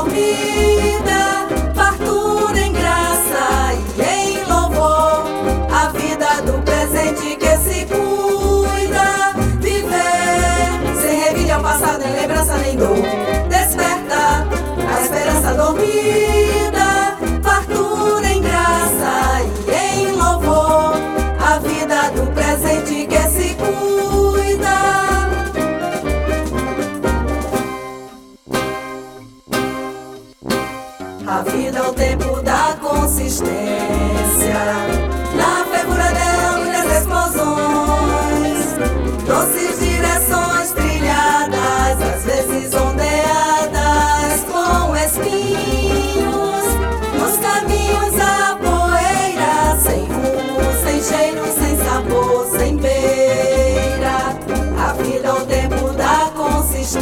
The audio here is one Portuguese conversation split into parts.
dormida, fartura em graça e em louvor, a vida do presente que se cuida. Viver sem revide ao passado, nem lembrança nem dor. Desperta a esperança dormida, fartura em graça e em louvor, a vida do presente que se cuida. A vida é o tempo da consistência, na fervura dela muitas explosões, doces direções trilhadas, às vezes ondeadas com espinhos, nos caminhos a poeira, sem rumo, sem cheiro, sem sabor, sem beira. A vida é o tempo da consistência,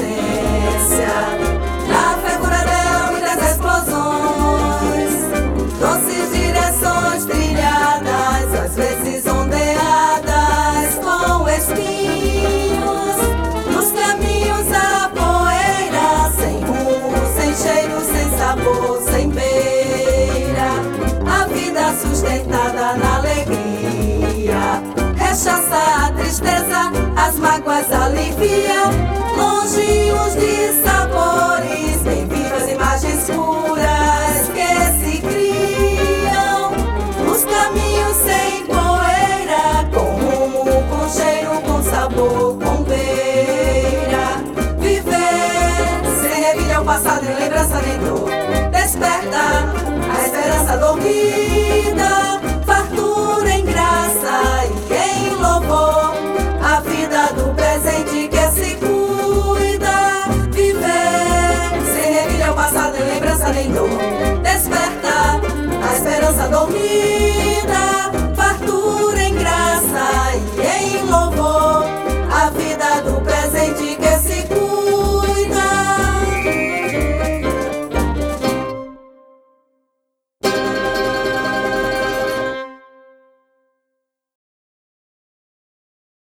na fervura dela muitas explosões, doces direções trilhadas, às vezes ondeadas com espinhos, nos caminhos a poeira, sem rumo, sem cheiro, sem sabor, sem beira. A vida sustentada na alegria rechaça a tristeza, as mágoas alivia, longe os dissabores, bem vivas imagens puras que se criam, nos caminhos sem poeira, com rumo, com cheiro, com sabor, com beira. Viver sem revide ao passado, nem lembrança nem dor. Desperta a esperança dormida, fartura em graça e em louvor, a vida do presente que se cuida. Viver sem revide ao passado, nem lembrança nem dor. Desperta a esperança dormida, fartura em graça e em louvor, a vida do presente